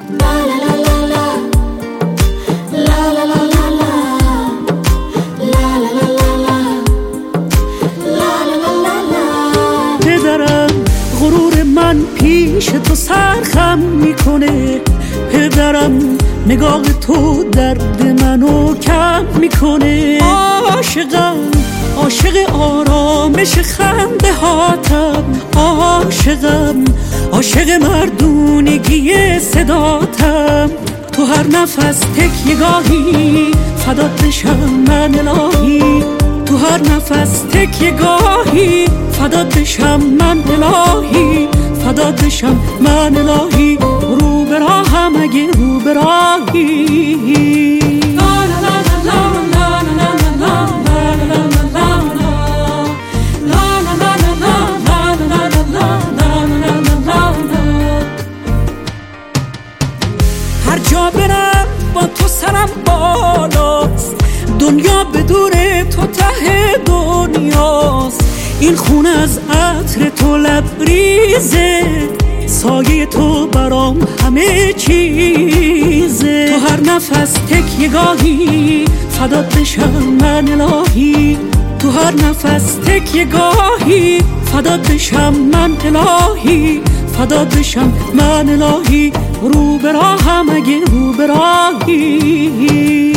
غرور من پیش تو سرخم میکنه، پدرم نگاه تو درد منو کم میکنه. عاشقم عاشق آرامش خنده هاتم، عاشقم عاشق مردونگی صداتم. تو هر نفس تکیه‌گاهی فدات بشم من الهی، تو هر نفس تکیه‌گاهی فدات بشم من الهی، فدات بشم من الهی. رو به راهم اگه رو به راهی. هر جا برم با تو سرم بالاست، دنیا به دور تو ته دنیاست. این خون از عطر تو لبریزه، سایه تو برام همه چیزه. تو هر نفس تکیه‌گاهی فدات بشم من الهی، تو هر نفس تکیه‌گاهی فدات بشم من الهی، فدات بشم من الهی. رو به راهم اگه رو به راهی.